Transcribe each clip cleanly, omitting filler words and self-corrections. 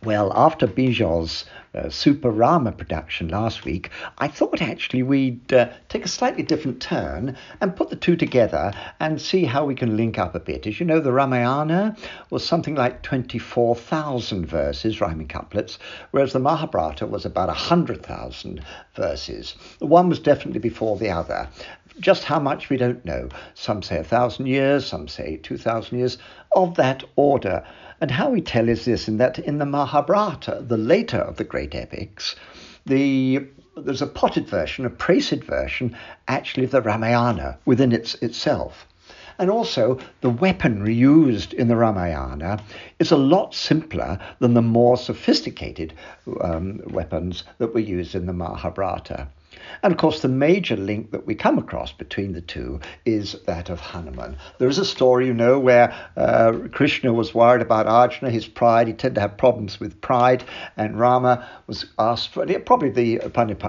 Well, after Bijon's Super Rama production last week, I thought actually we'd take a slightly different turn and put the two together and see how we can link up a bit. As you know, the Ramayana was something like 24,000 verses, rhyming couplets, whereas the Mahabharata was about 100,000 verses. One was definitely before the other. Just how much we don't know. Some say 1,000 years, some say 2,000 years, of that order. And how we tell is this, in that in the Mahabharata, the later of the great epics, there's a potted version, a praised version, actually of the Ramayana within itself. And also, the weaponry used in the Ramayana is a lot simpler than the more sophisticated weapons that were used in the Mahabharata. And of course, the major link that we come across between the two is that of Hanuman. There is a story, where Krishna was worried about Arjuna, his pride. He tended to have problems with pride, and Rama was asked for probably the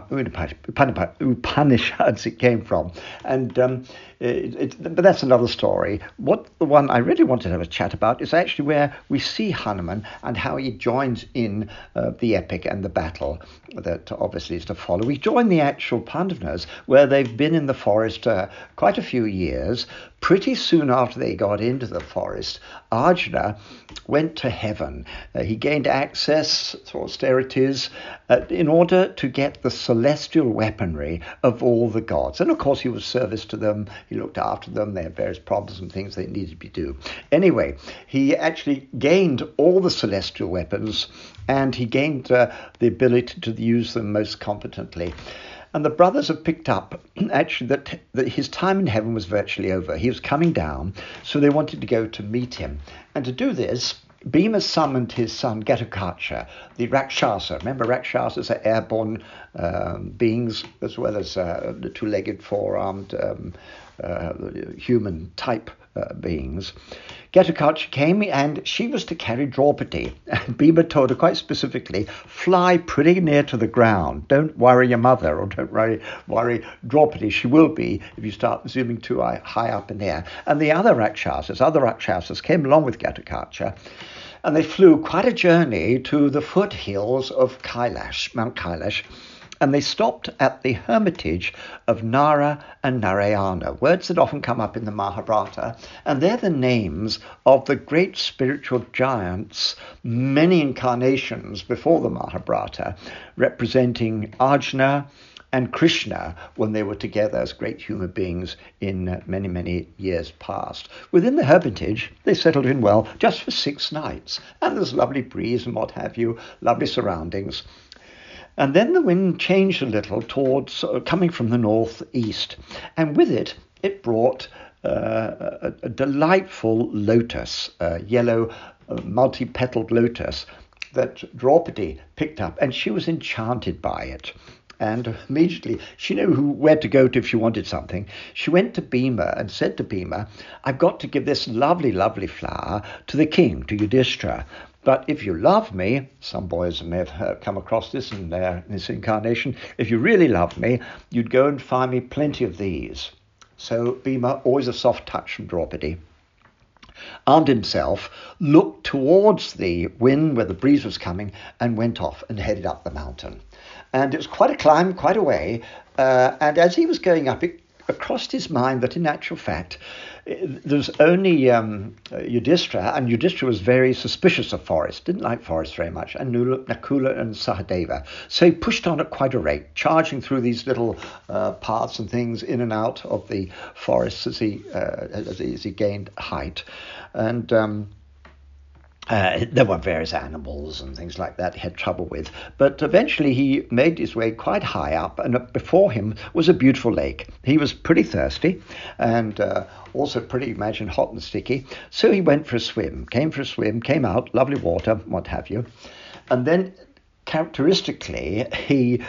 Upanishads it came from. And but that's another story. The one I really wanted to have a chat about is actually where we see Hanuman and how he joins in the epic and the battle that obviously is to follow. We join the actual Pandavas where they've been in the forest quite a few years. Pretty soon after they got into the forest, Arjuna went to heaven. He gained access through austerities in order to get the celestial weaponry of all the gods. And of course, he was service to them. He looked after them. They had various problems and things they needed to do. Anyway, he actually gained all the celestial weapons, and he gained the ability to use them most competently. And the brothers have picked up, actually, that his time in heaven was virtually over. He was coming down, so they wanted to go to meet him. And to do this, Bhima summoned his son Ghatotkacha, the Rakshasa. Remember, Rakshasas are airborne beings, as well as the two-legged, four-armed human type beings. Ghatotkacha came, and she was to carry Draupadi. And Bhima told her quite specifically, fly pretty near to the ground. Don't worry your mother, or don't worry Draupadi. She will be if you start zooming too high up in the air. And the other Rakshasas came along with Ghatotkacha, and they flew quite a journey to the foothills of Kailash, Mount Kailash. And they stopped at the hermitage of Nara and Narayana, words that often come up in the Mahabharata, and they're the names of the great spiritual giants, many incarnations before the Mahabharata, representing Arjuna and Krishna when they were together as great human beings in many, many years past. Within the hermitage, they settled in well just for 6 nights, and there's lovely breeze and what have you, lovely surroundings. And then the wind changed a little towards coming from the northeast, and with it, it brought a delightful lotus, a yellow multi-petaled lotus that Draupadi picked up, and she was enchanted by it. And immediately, she knew where to go to if she wanted something. She went to Bhima and said to Bhima, I've got to give this lovely, lovely flower to the king, to Yudhishthira. But if you love me, some boys may have come across this in this incarnation, if you really love me, you'd go and find me plenty of these. So Bhima, always a soft touch from Draupadi, armed himself, looked towards the wind where the breeze was coming, and went off and headed up the mountain. And it was quite a climb, quite a way. And as he was going up, it crossed his mind that in actual fact, there was only Yudhishthira, and Yudhishthira was very suspicious of forest, didn't like forest very much, and Nakula and Sahadeva. So he pushed on at quite a rate, charging through these little paths and things in and out of the forests as he gained height. And there were various animals and things like that he had trouble with. But eventually he made his way quite high up, and before him was a beautiful lake. He was pretty thirsty and also pretty, imagine, hot and sticky. So he went for a swim, came out, lovely water, what have you. And then characteristically, he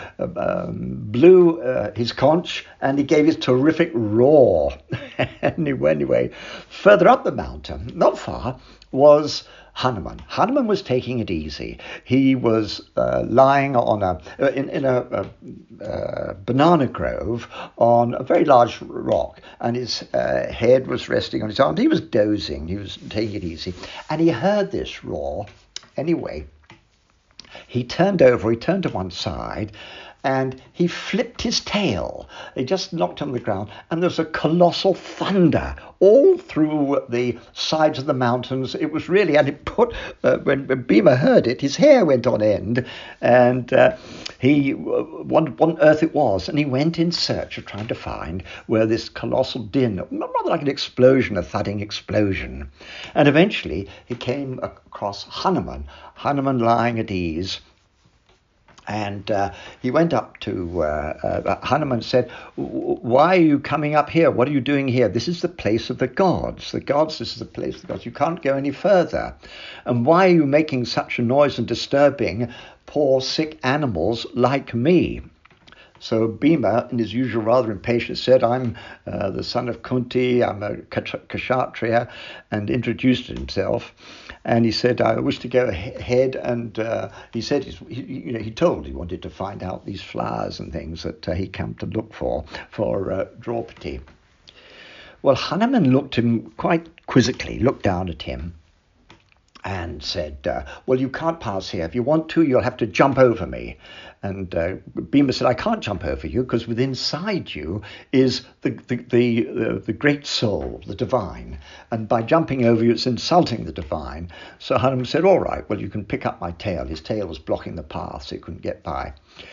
blew his conch and he gave his terrific roar. Anyway, further up the mountain, not far, was Hanuman. Hanuman was taking it easy. He was lying on in a banana grove on a very large rock, and his head was resting on his arm. He was dozing. He was taking it easy, and he heard this roar. Anyway, he turned over, he turned to one side, and he flipped his tail. He just knocked on the ground, and there was a colossal thunder all through the sides of the mountains. It was really, and it put, when Bhima heard it, his hair went on end, and he wondered what on earth it was, and he went in search of trying to find where this colossal din, rather like an explosion, a thudding explosion. And eventually he came across Hanuman lying at ease. And he went up to Hanuman and said, "Why are you coming up here? What are you doing here? This is the place of the gods. This is the place of the gods. You can't go any further. And why are you making such a noise and disturbing poor sick animals like me?" So Bhima, in his usual rather impatient, said, "I'm the son of Kunti, I'm a Kshatriya," and introduced himself. And he said, "I wish to go ahead." And he said, he wanted to find out these flowers and things that he came to look for Draupadi. Well, Hanuman looked at him quite quizzically, looked down at him, and said, "Well, you can't pass here. If you want to, you'll have to jump over me." And Bhima said, "I can't jump over you because within inside you is the great soul, the divine. And by jumping over you, it's insulting the divine." So Hanuman said, "All right, well, you can pick up my tail." His tail was blocking the path, so he couldn't get by.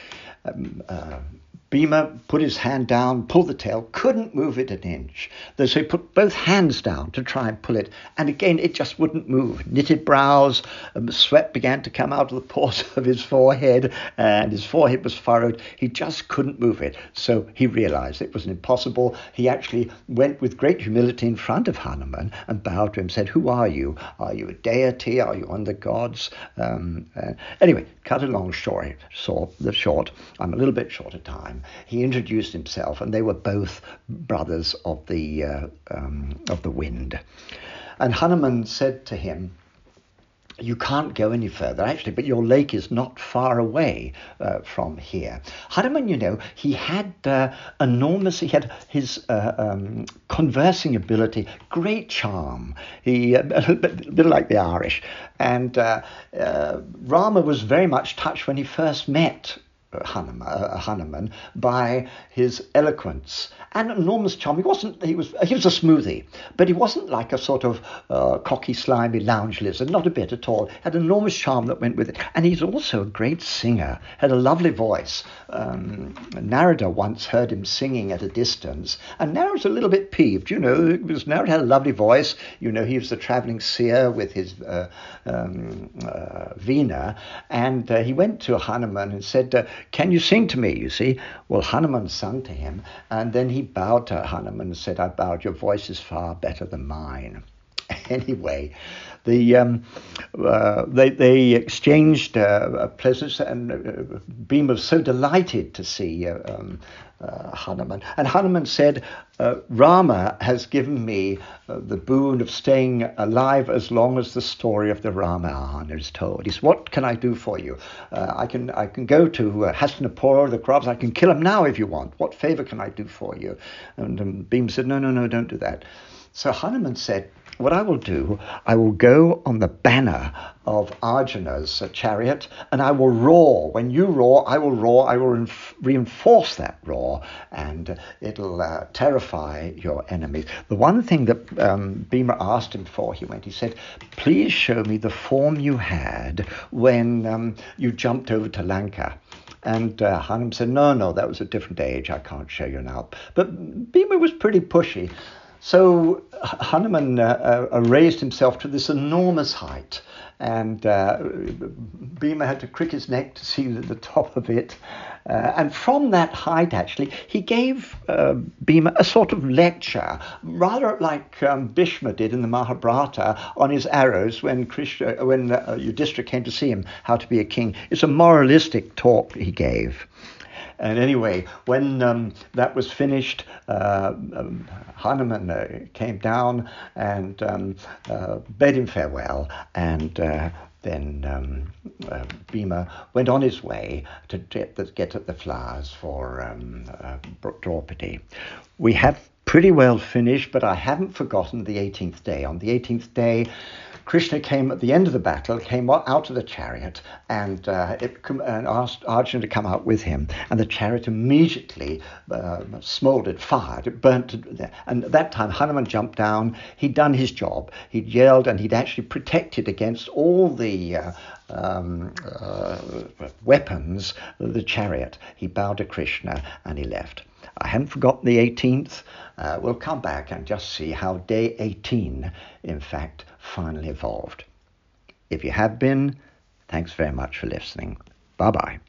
Bhima put his hand down, pulled the tail, couldn't move it an inch. So he put both hands down to try and pull it, and again it just wouldn't move. Knitted brows, sweat began to come out of the pores of his forehead, and his forehead was furrowed. He just couldn't move it. So he realized it was impossible. He actually went with great humility in front of Hanuman and bowed to him, said, "Who are you? Are you a deity? Are you one of the gods?" Anyway, cut a long story short, I'm a little bit short of time. He introduced himself, and they were both brothers of the wind. And Hanuman said to him, "You can't go any further, actually, but your lake is not far away from here." Hanuman, he had he had his conversing ability, great charm. He a bit like the Irish. And Rama was very much touched when he first met Hanuman by his eloquence and enormous charm. He was a smoothie, but he wasn't like a sort of cocky, slimy lounge lizard, not a bit at all. Had enormous charm that went with it. And he's also a great singer, had a lovely voice. Narada once heard him singing at a distance, and Narada's a little bit peeved, because Narada had a lovely voice. He was the traveling seer with his Veena, and he went to Hanuman and said, "Can you sing to me?" You see. Well, Hanuman sung to him, and then he bowed to Hanuman and said, "I bowed. Your voice is far better than mine." Anyway, they exchanged pleasures, and Bhima was so delighted to see Hanuman. And Hanuman said, "Rama has given me the boon of staying alive as long as the story of the Ramayana is told." He said, "What can I do for you? I can go to Hastinapura, the Kauravas. I can kill him now if you want. What favor can I do for you?" And Bhima said, No, don't do that." So Hanuman said, "What I will do, I will go on the banner of Arjuna's chariot, and I will roar. When you roar, I will roar. I will reinforce that roar, and it'll terrify your enemies." The one thing that Bhima asked him for, he said, "Please show me the form you had when you jumped over to Lanka." And Hanuman said, no, that was a different age. I can't show you now. But Bhima was pretty pushy. So Hanuman raised himself to this enormous height, and Bhima had to crick his neck to see the top of it. And from that height, actually, he gave Bhima a sort of lecture, rather like Bhishma did in the Mahabharata on his arrows when Yudhishthira came to see him how to be a king. It's a moralistic talk he gave. And anyway, when that was finished, Hanuman came down and bade him farewell, and then Bhima went on his way to get at the flowers for Draupadi. We have pretty well finished, but I haven't forgotten the 18th day. On the 18th day, Krishna came at the end of the battle, came out of the chariot and asked Arjuna to come out with him. And the chariot immediately smoldered, fired, it burnt. And at that time, Hanuman jumped down. He'd done his job. He'd yelled and he'd actually protected against all the weapons of the chariot. He bowed to Krishna and he left. I hadn't forgotten the 18th. We'll come back and just see how day 18, in fact, finally evolved. If you have been, thanks very much for listening. Bye-bye.